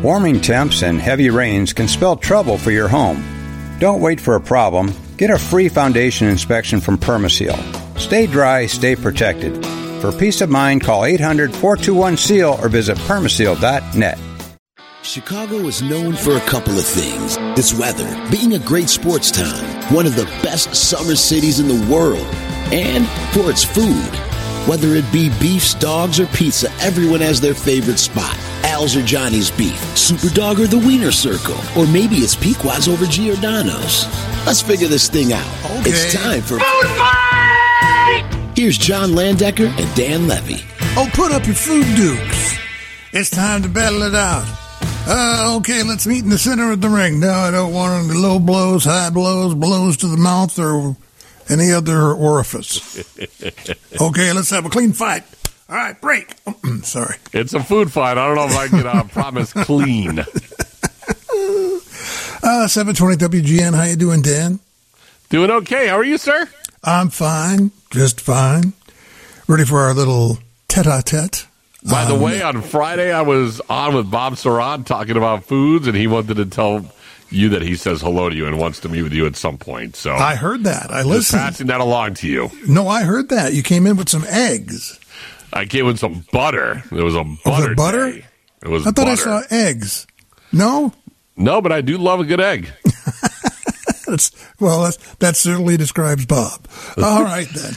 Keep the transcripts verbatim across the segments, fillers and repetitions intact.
Warming temps and heavy rains can spell trouble for your home. Don't wait for a problem. Get a free foundation inspection from Permaseal. Stay dry, stay protected. For peace of mind, call eight hundred, four two one, S E A L or visit permaseal dot net. Chicago is known for a couple of things. Its weather, being a great sports town, one of the best summer cities in the world, and for its food. Whether it be beefs, dogs, or pizza, everyone has their favorite spot. Al's or Johnny's Beef, Superdog or the Wiener Circle, or maybe it's Pequod's over Giordano's. Let's figure this thing out. Okay. It's time for Food Fight! Here's John Landecker and Dan Levy. Oh, put up your food dukes. It's time to battle it out. Uh, okay, let's meet in the center of the ring. No, I don't want any low blows, high blows, blows to the mouth, or any other orifice. Okay, let's have a clean fight. All right, break. Sorry. It's a food fight. I don't know if I can uh, promise clean. uh, seven twenty W G N. How you doing, Dan? Doing okay. How are you, sir? I'm fine. Just fine. Ready for our little tete-a-tete. By the um, way, on Friday, I was on with Bob Sarad talking about foods, and he wanted to tell you that he says hello to you and wants to meet with you at some point. So I heard that. I just listened. passing that along to you. No, I heard that. You came in with some eggs. I came with some butter. There was a butter. Was it butter? Day. It was I thought butter. I saw eggs. No? No, but I do love a good egg. That's, well, that's, that certainly describes Bob. All right, then.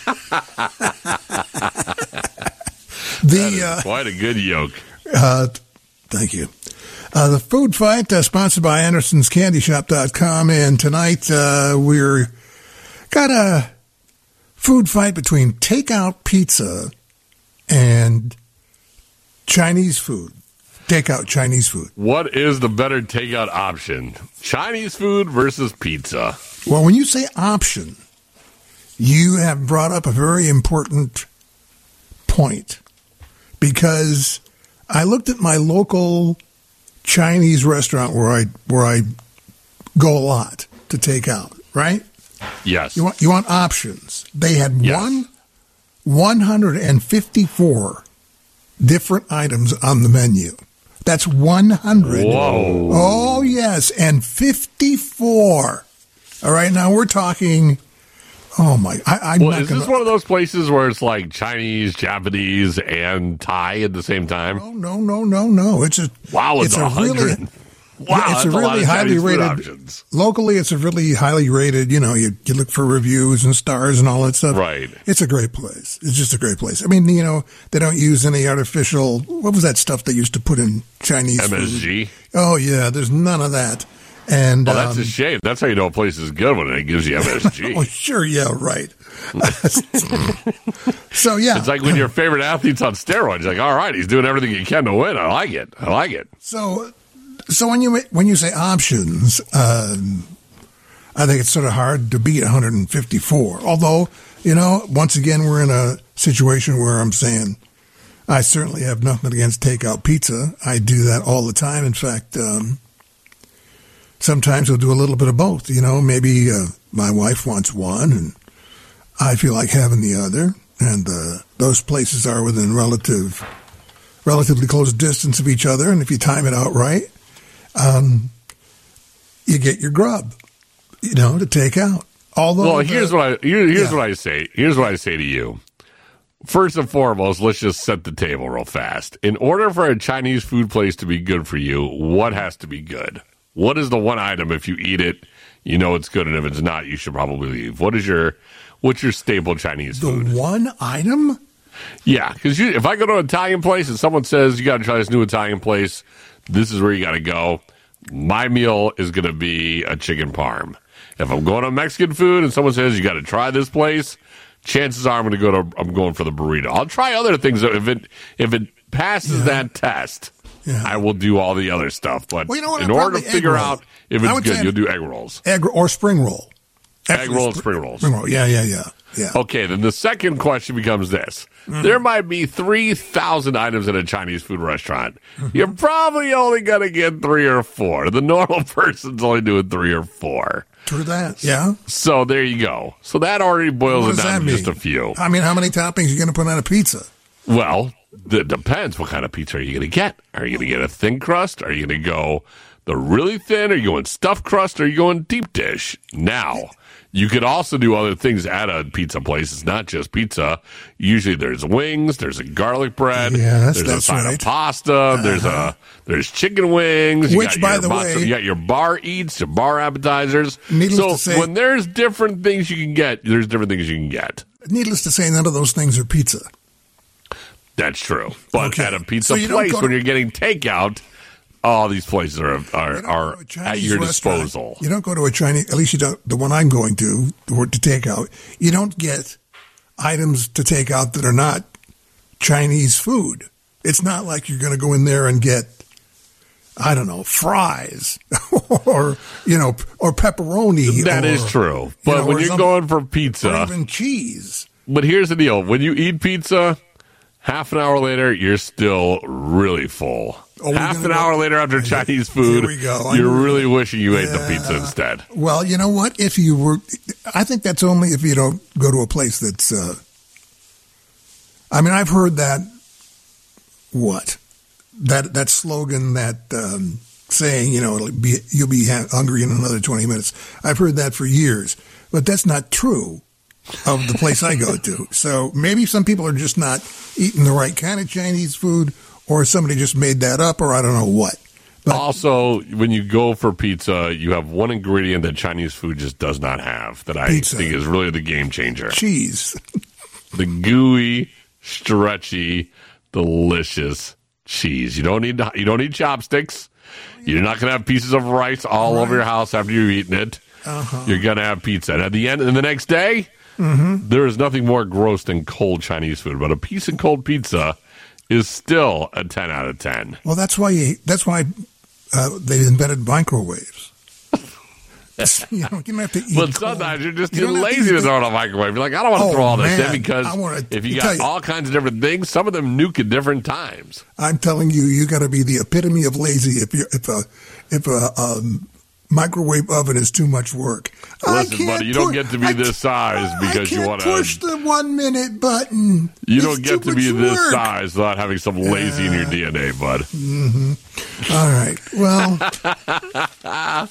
the uh, quite a good yolk. Uh, thank you. Uh, the food fight, uh, sponsored by Andersons Candy Shop dot com, and tonight uh, we're got a food fight between takeout pizza and Chinese food. Takeout Chinese food. What is the better takeout option? Chinese food versus pizza? Well, when you say option, you have brought up a very important point, because I looked at my local Chinese restaurant where I where I go a lot to take out, right? Yes. You want you want options. They had yes. one one hundred fifty-four different items on the menu. That's one hundred. Whoa. Oh, yes, and fifty-four. All right, now we're talking, oh, my. I, I'm well, not is gonna, this one of those places where it's like Chinese, Japanese, and Thai at the same time? No, no, no, no, no. It's a, wow, it's, it's a really, wow, yeah, it's that's a really a lot of highly Chinese food rated, options. Locally, it's a really highly rated, you know, you, you look for reviews and stars and all that stuff. Right. It's a great place. It's just a great place. I mean, you know, they don't use any artificial, what was that stuff they used to put in Chinese M S G? food? Oh, yeah, there's none of that. And oh, that's um, a shame. That's how you know a place is good, when it gives you M S G. Oh, sure, yeah, right. So, yeah. It's like when your favorite athlete's on steroids. Like, all right, he's doing everything he can to win. I like it. I like it. So, so when you when you say options, um, I think it's sort of hard to beat one hundred fifty-four. Although, you know, once again, we're in a situation where I'm saying I certainly have nothing against takeout pizza. I do that all the time. In fact, um, sometimes we'll do a little bit of both. You know, maybe uh, my wife wants one and I feel like having the other. And uh, those places are within relative, relatively close distance of each other. And if you time it out right, um, you get your grub, you know, to take out. Although, well, the, here's what I here, here's yeah. what I say. Here's what I say to you. First and foremost, let's just set the table real fast. In order for a Chinese food place to be good for you, what has to be good? What is the one item, if you eat it, you know it's good, and if it's not, you should probably leave? What is your what's your staple Chinese the food? The one item? Yeah, because if I go to an Italian place and someone says you got to try this new Italian place, this is where you got to go. My meal is going to be a chicken parm. If I'm going to Mexican food and someone says you got to try this place, chances are I'm going to go to I'm going for the burrito. I'll try other things if it if it passes yeah. that test. Yeah. I will do all the other stuff. But well, you know what, in order to figure out if it's good, you'll do egg rolls. Egg or spring roll. Egg roll and spring rolls. Spring roll. Yeah, yeah, yeah, yeah. Okay, then the second question becomes this. Mm-hmm. There might be three thousand items in a Chinese food restaurant. Mm-hmm. You're probably only going to get three or four. The normal person's only doing three or four. True that, yeah. So there you go. So that already boils it down to just a few. I mean, how many toppings are you going to put on a pizza? Well, it depends. What kind of pizza are you going to get? Are you going to get a thin crust? Are you going to go the really thin? Are you going stuffed crust? Or are you going deep dish? Now, you could also do other things at a pizza place. It's not just pizza. Usually there's wings, there's a garlic bread, yeah, that's, there's that's a side right. of pasta, uh-huh. there's a there's chicken wings. Which, you got by your the matzo, way, you got your bar eats, your bar appetizers. Needless so to say, when there's different things you can get, there's different things you can get. Needless to say, none of those things are pizza. That's true. But okay. at a pizza so place, to, when you're getting takeout, all these places are are, you are at your disposal. You don't go to a Chinese, at least you don't, the one I'm going to, or to take out, you don't get items to take out that are not Chinese food. It's not like you're going to go in there and get, I don't know, fries or, you know, or pepperoni. That or, is true. But you know, when you're going for pizza, or even cheese. But here's the deal. When you eat pizza, half an hour later, you're still really full. Oh, half an go, hour later after Chinese food, you're really wishing you ate yeah. the pizza instead. Well, you know what? If you were, I think that's only if you don't go to a place that's, uh, I mean, I've heard that, what? That that slogan, that um, saying, you know, it'll be, you'll be hungry in another twenty minutes. I've heard that for years, but that's not true of the place I go to. So maybe some people are just not eating the right kind of Chinese food, or somebody just made that up, or I don't know what. But also, when you go for pizza, you have one ingredient that Chinese food just does not have that I pizza. think is really the game changer. Cheese. The gooey, stretchy, delicious cheese. You don't need you don't need chopsticks. You're not going to have pieces of rice all right. over your house after you've eaten it. Uh-huh. You're going to have pizza. And at the end, and the next day, mm-hmm. there is nothing more gross than cold Chinese food. But a piece of cold pizza is still a ten out of ten. Well, that's why you, that's why uh, they invented microwaves. you know, you don't have to eat But cold. sometimes you're just you too lazy to, to throw it in a microwave. You're like, I don't want to oh, throw all this man. in because wanna, if you got you, all kinds of different things, some of them nuke at different times. I'm telling you, you got to be the epitome of lazy if you if a if a um, microwave oven is too much work. Listen, buddy, you don't get to be I this size because you want to push the one minute button. You it's don't get to be work. this size without having some lazy uh, in your D N A, bud. Mm-hmm. All right. Well,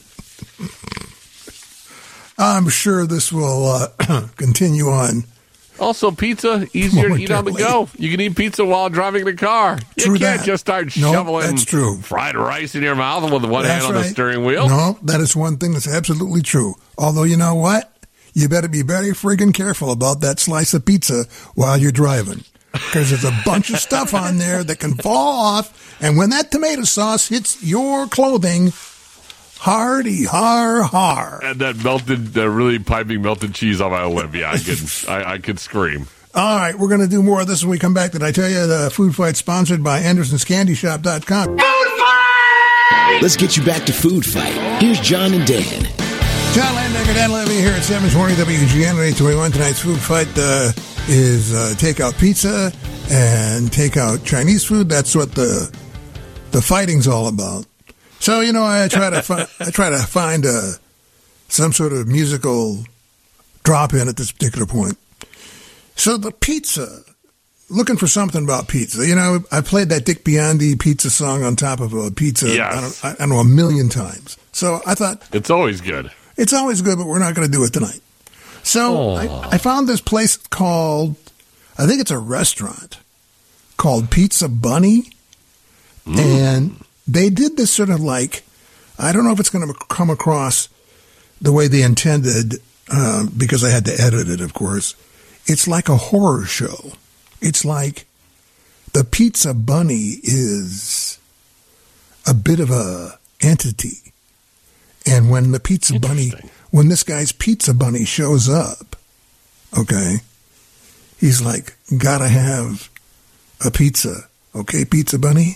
I'm sure this will uh, continue on. Also, pizza, easier to eat on the go. You can eat pizza while driving the car. You True can't that. just start no, shoveling that's true. fried rice in your mouth with one that's hand on right. the steering wheel. No, that is one thing that's absolutely true. Although, you know what? You better be very friggin' careful about that slice of pizza while you're driving. Because there's a bunch of stuff on there that can fall off. And when that tomato sauce hits your clothing, hardy, har, har. And that melted, that really piping melted cheese on my lip. Yeah, I could, I, I could scream. All right, we're going to do more of this when we come back. Did I tell you the Food Fight sponsored by Anderson's Candy Shop dot com? Food Fight! Let's get you back to Food Fight. Here's John and Dan. John Landecker, Dan Levy here at seven twenty W G N eight twenty-one. Tonight's Food Fight uh, is uh, takeout pizza and takeout Chinese food. That's what the the fighting's all about. So, you know, I try to fi- I try to find a, some sort of musical drop-in at this particular point. So the pizza, looking for something about pizza. You know, I played that Dick Biondi pizza song on top of a pizza, yes. I, don't, I don't know, a million times. So I thought... It's always good. It's always good, but we're not going to do it tonight. So I, I found this place called, I think it's a restaurant, called Pizza Bunny. Mm. And... they did this sort of like, I don't know if it's going to come across the way they intended, um, because I had to edit it, of course. It's like a horror show. It's like the Pizza Bunny is a bit of a entity. And when the Pizza Bunny, when this guy's Pizza Bunny shows up, okay, he's like, gotta have a pizza. Okay, Pizza Bunny?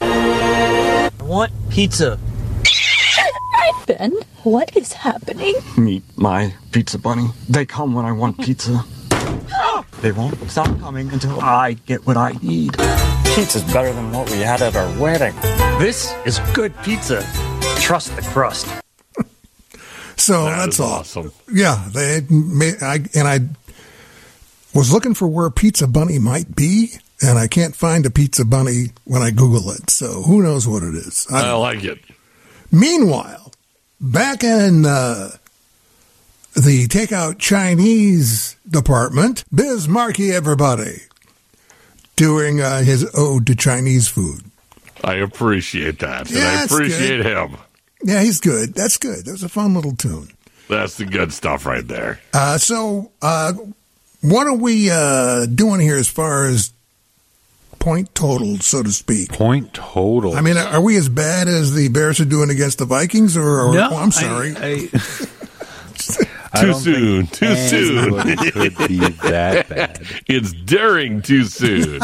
I want pizza. Hi, Ben. What is happening? Meet my Pizza Bunny. They come when I want pizza. They won't stop coming until I get what I need. Pizza's better than what we had at our wedding. This is good pizza. Trust the crust. So that that's all. Awesome. Yeah, they made, I, and I was looking for where Pizza Bunny might be, and I can't find a Pizza Bunny when I Google it. So who knows what it is? I, I like it. Meanwhile, back in uh, the takeout Chinese department, Biz Markie, everybody, doing uh, his ode to Chinese food. I appreciate that. Yeah, and I that's appreciate good. him. Yeah, he's good. That's good. That was a fun little tune. That's the good stuff right there. Uh, so, uh, what are we uh, doing here as far as point totals, so to speak? Point total. I mean, are we as bad as the Bears are doing against the Vikings? Or, or no, oh, I'm sorry. I, I, Too soon. Too soon. It could be that bad. It's during too soon.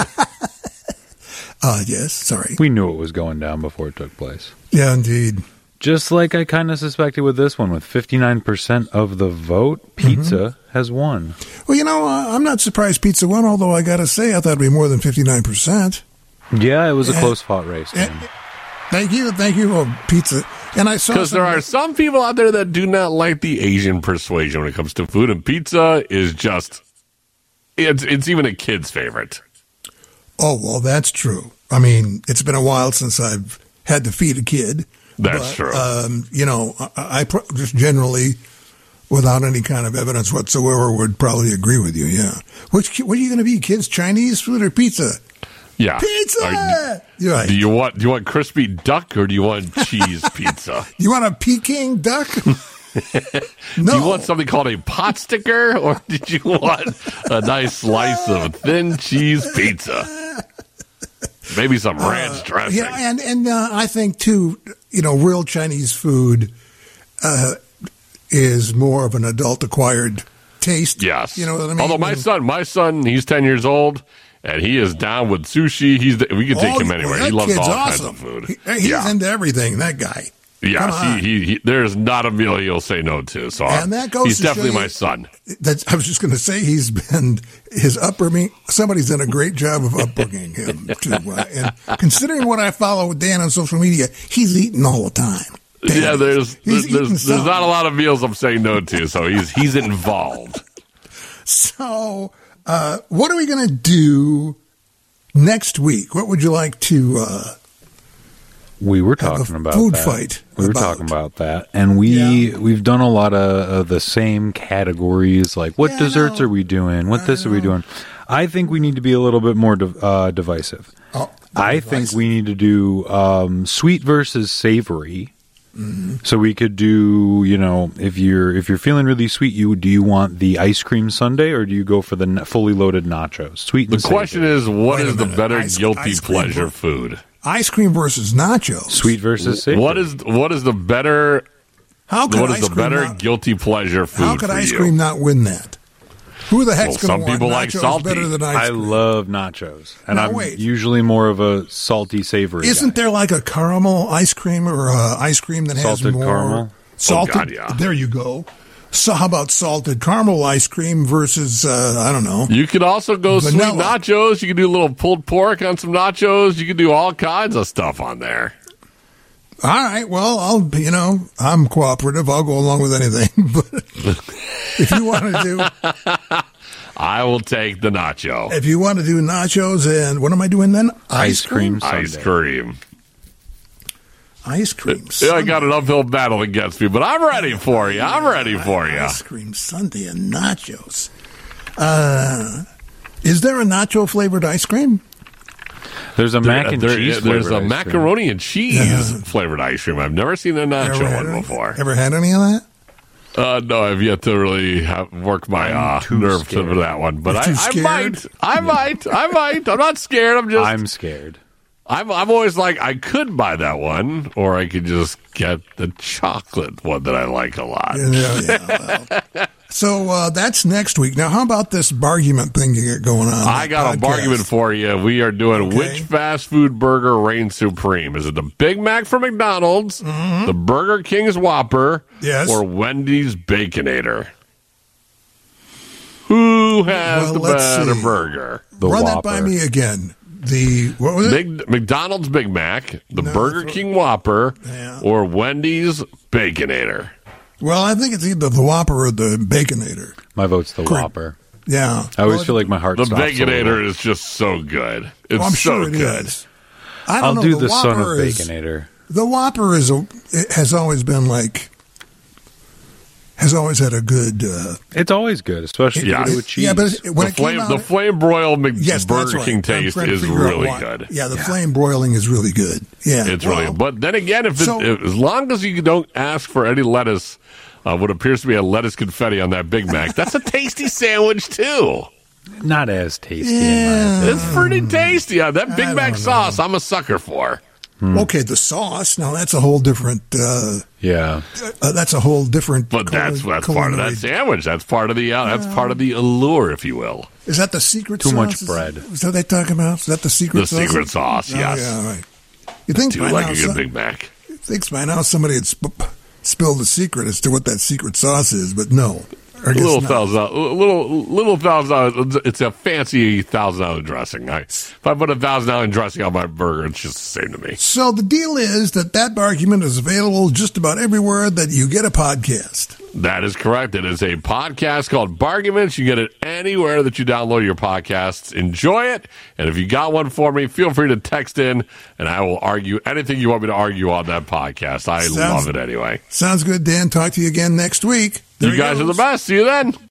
Uh, yes, sorry. We knew it was going down before it took place. Yeah, indeed. Just like I kind of suspected with this one, with fifty-nine percent of the vote, pizza mm-hmm. has won. Well, you know, uh, I'm not surprised pizza won, although I got to say I thought it'd be more than fifty-nine percent. Yeah, it was a and, close-fought race. And, thank you, thank you, oh, pizza. And I saw because there are some people out there that do not like the Asian persuasion when it comes to food, and pizza is just it's it's even a kid's favorite. Oh, well, that's true. I mean, it's been a while since I've had to feed a kid. That's but, true. Um, you know, I, I pro- just generally, without any kind of evidence whatsoever, would probably agree with you, yeah. Which, what are you going to be, kids? Chinese food or pizza? Yeah. Pizza! Are, You're right. Do you want, do you want crispy duck or do you want cheese pizza? You want a Peking duck? No. Do you want something called a pot sticker, or did you want a nice slice of thin cheese pizza? Maybe some ranch uh, dressing. Yeah, and and uh, I think too, you know, real Chinese food uh, is more of an adult acquired taste. Yes, you know what I mean. Although my son, my son, he's ten years old. And he is down with sushi. He's we can take oh, him anywhere. Well, he loves all awesome. kinds of food. He, he's yeah. into everything. That guy. Yes, he, he, he, there's not a meal he'll say no to. So and that goes he's to definitely show you, my son. That's, I was just going to say he's been his upbringing. Somebody's done a great job of upbringing him too. Uh, and considering what I follow with Dan on social media, he's eating all the time. Dan, yeah, there's there's, there's, there's not a lot of meals I'm saying no to. So he's he's involved. So uh, what are we going to do next week? What would you like to? Uh, We were talking about food that. fight. We were about. talking about that, and we Yeah. we've done a lot of, of the same categories. Like, what Yeah, desserts no. are we doing? What I this are we know. doing? I think we need to be a little bit more div- uh, divisive. Oh, I divisive. think we need to do um, sweet versus savory. Mm-hmm. So we could do, you know, if you're if you're feeling really sweet, you do you want the ice cream sundae or do you go for the n- fully loaded nachos? Sweet. The and question savory. is, what Wait a is the minute. better Ice- guilty ice cream pleasure or- food? Ice cream versus nachos. Sweet versus savory. What is what is the better? How could What is ice the cream better not, guilty pleasure food? How could for ice you? cream not win that? Who the heck's Well, going some to want people like nachos salty. better than ice I cream? love nachos, and Now, I'm wait. usually more of a salty, savory. Isn't guy. there like a caramel ice cream or uh, ice cream that has Salted more caramel? salted? Oh, God, yeah. There you go. So how about salted caramel ice cream versus uh, I don't know? You could also go Vanilla. sweet nachos. You could do a little pulled pork on some nachos. You could do all kinds of stuff on there. All right, well, I'll you know I'm cooperative. I'll go along with anything. But if you want to do, I will take the nacho. if you want to do nachos and what am I doing then? Ice cream Ice sundae. cream. Ice cream. Yeah, I sundae. got an uphill battle against me, but I'm ready for you. I'm ready for you. Ice cream sundae and nachos. Uh, is there a nacho flavored ice cream? There's a mac and There- cheese. There's flavored a ice macaroni and cheese Yeah. flavored ice cream. I've never seen a nacho Ever had one any- before. Ever had any of that? Uh, no, I've yet to really have work my uh, too nerve scared. to that one. But You're I, too I scared? might. I might. I might. I'm not scared. I'm cream. just. I'm scared. I'm I'm always like, I could buy that one, or I could just get the chocolate one that I like a lot. Yeah, yeah, well. So uh, that's next week. Now, how about this bargument thing you got going on? I got a bargain for you. We are doing Okay. which fast food burger reigns supreme? Is it the Big Mac from McDonald's, Mm-hmm. the Burger King's Whopper, Yes. or Wendy's Baconator? Who has Well, the let's better see. burger? The Run Whopper. that by me again. The what was it? Big McDonald's Big Mac, the No, Burger that's- King Whopper, Yeah. or Wendy's Baconator? Well, I think it's either the Whopper or the Baconator. My vote's the Correct. Whopper. Yeah. I always Well, feel like my heart The stops a Baconator little. is just so good. It's Oh, I'm so sure it good. is. I don't I'll know, do the, the son of Whopper is- Baconator. The Whopper is a, it has always been like has always had a good. Uh, It's always good, especially Yeah. if you do it with cheese. yeah, but it, when The it came flame, out, the flame broiled Mc- yes, that's Burger right. King I'm taste trying to is figure out really why. good. Yeah, the flame broiling is really good. Yeah, It's well, really, but then again, if, it, so- if as long as you don't ask for any lettuce, uh, what appears to be a lettuce confetti on that Big Mac, that's a tasty sandwich too. Not as tasty. Yeah. In my It's pretty tasty. Uh, that Big I Mac don't sauce, I'm a sucker for. Okay, the sauce. Now that's a whole different. Uh, yeah. uh, that's a whole different. But that's culinary- that's part of that culinary- sandwich. That's part of the uh, that's part of the allure, if you will. Is that the secret? Too sauce? much Is- bread. Is that what they talking about? Is that the secret? The sauce? secret sauce, Oh, yes. yeah, right. You think Do by like now, a good some- Big Mac. thinks by now somebody had sp- spilled the secret as to what that secret sauce is, but no. I guess Little not. thousand dollar, little little thousand dollar. It's a fancy thousand dollar dressing. I, if I put a thousand dollar dressing on my burger, it's just the same to me. So the deal is that that argument is available just about everywhere that you get a podcast. That is correct. It is a podcast called Barguments. You get it anywhere that you download your podcasts. Enjoy it. And if you got one for me, feel free to text in, and I will argue anything you want me to argue on that podcast. I Sounds- love it anyway. Sounds good, Dan. Talk to you again next week. There You he guys are goes. the best. See you then.